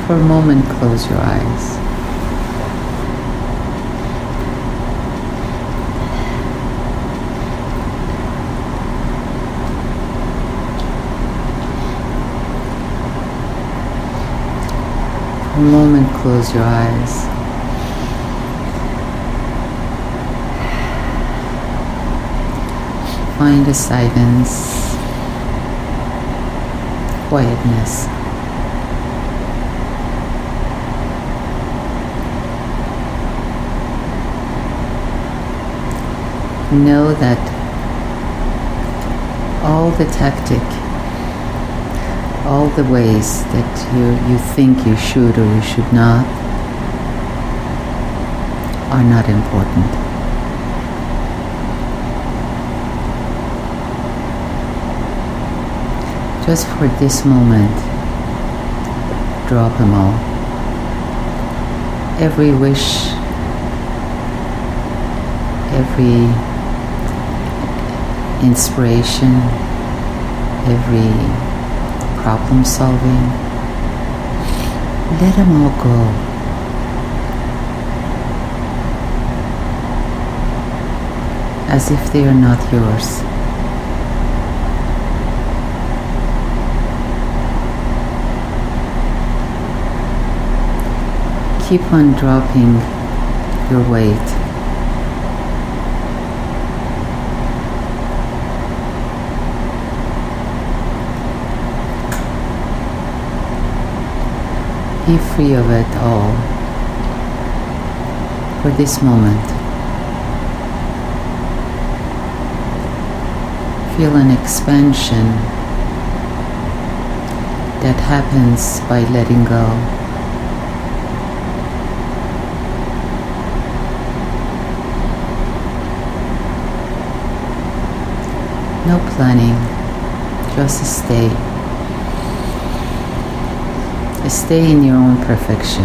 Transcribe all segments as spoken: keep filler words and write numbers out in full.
For a moment, close your eyes. For a moment, close your eyes. Find a silence, quietness. Know that all the tactic, all the ways that you, you think you should or you should not are not important. Just for this moment, drop them all. Every wish, every inspiration, every problem solving, let them all go. As if they are not yours. Keep on dropping your weight. Be free of it all for this moment. Feel an expansion that happens by letting go. No planning, just stay. Stay in your own perfection.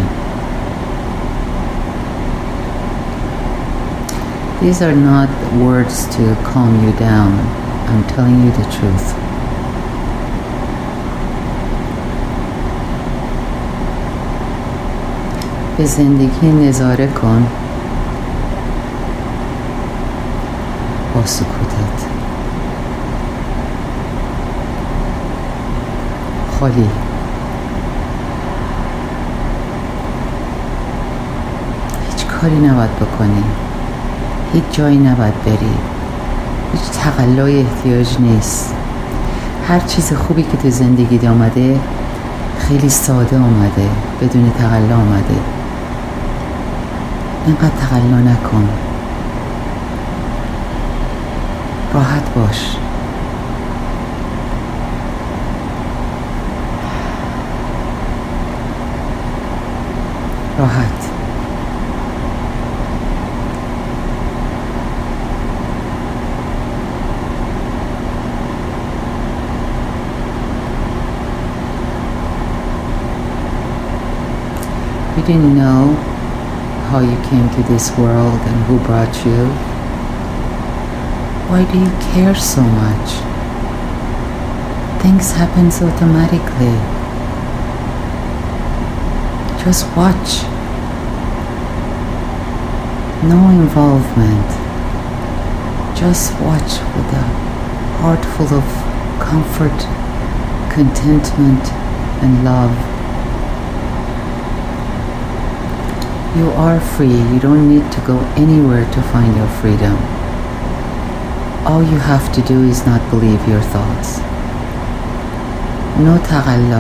These are not words to calm you down. I'm telling you the truth. به زندگی نظاره کن با سکوتت. خالی. کاری نباید بکنی، هیچ جایی نباید بری، هیچ تقلای احتیاج نیست. هر چیز خوبی که تو زندگیت آمده خیلی ساده آمده، بدون تقلا آمده. اینقدر تقلا نکن، راحت باش. راحت. You didn't know how you came to this world and who brought you. Why do you care so much? Things happen automatically. Just watch. No involvement. Just watch with a heart full of comfort, contentment, and love. You are free. You don't need to go anywhere to find your freedom. All you have to do is not believe your thoughts. No taqalla.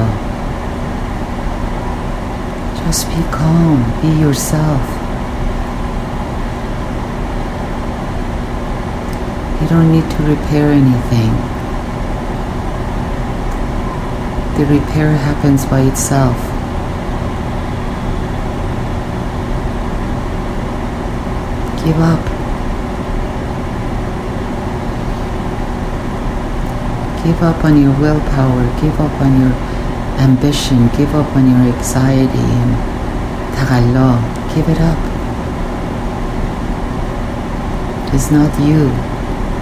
Just be calm. Be yourself. You don't need to repair anything. The repair happens by itself. Give up. Give up on your willpower. Give up on your ambition. Give up on your anxiety and taqalla. Give it up. It's not you.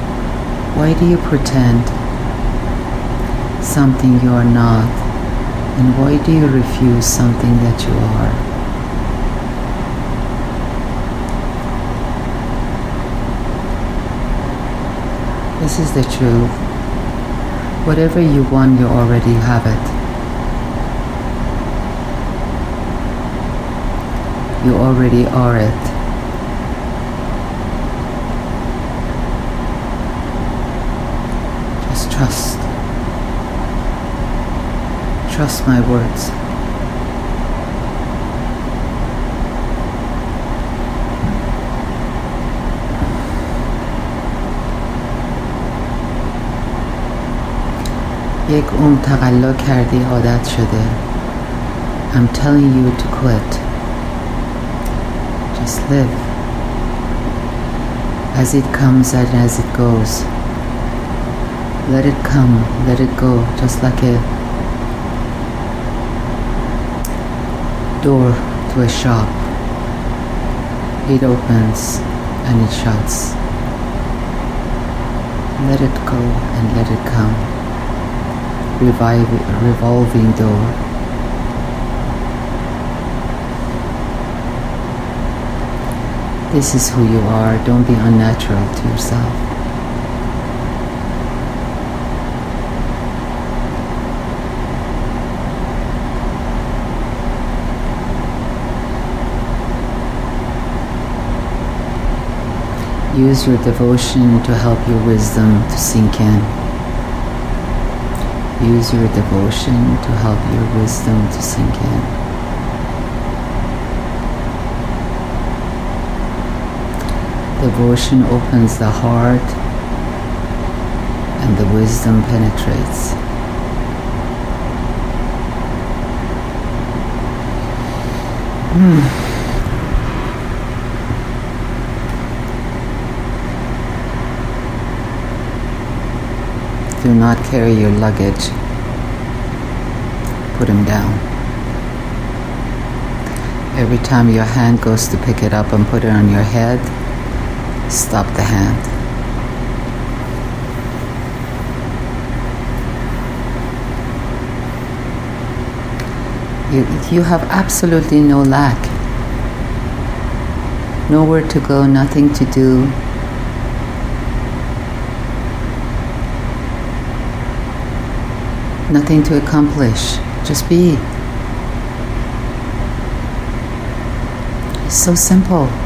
Why do you pretend something you are not? And why do you refuse something that you are? This is the truth. Whatever you want, you already have it. You already are it. Just trust. Trust my words. یک عمر تقلا کردی، عادت شده. I'm telling you to quit. Just live. As it comes and as it goes. Let it come, let it go, just like a door to a shop. It opens and it shuts. Let it go and let it come. Revive, revolving door. This is who you are. Don't be unnatural to yourself. Use your devotion to help your wisdom to sink in. Use your devotion to help your wisdom to sink in. Devotion opens the heart and the wisdom penetrates. Hmm. Do not carry your luggage. Put them down. Every time your hand goes to pick it up and put it on your head, stop the hand. You, you have absolutely no lack. Nowhere to go, nothing to do. Nothing to accomplish. Just be. It's so simple.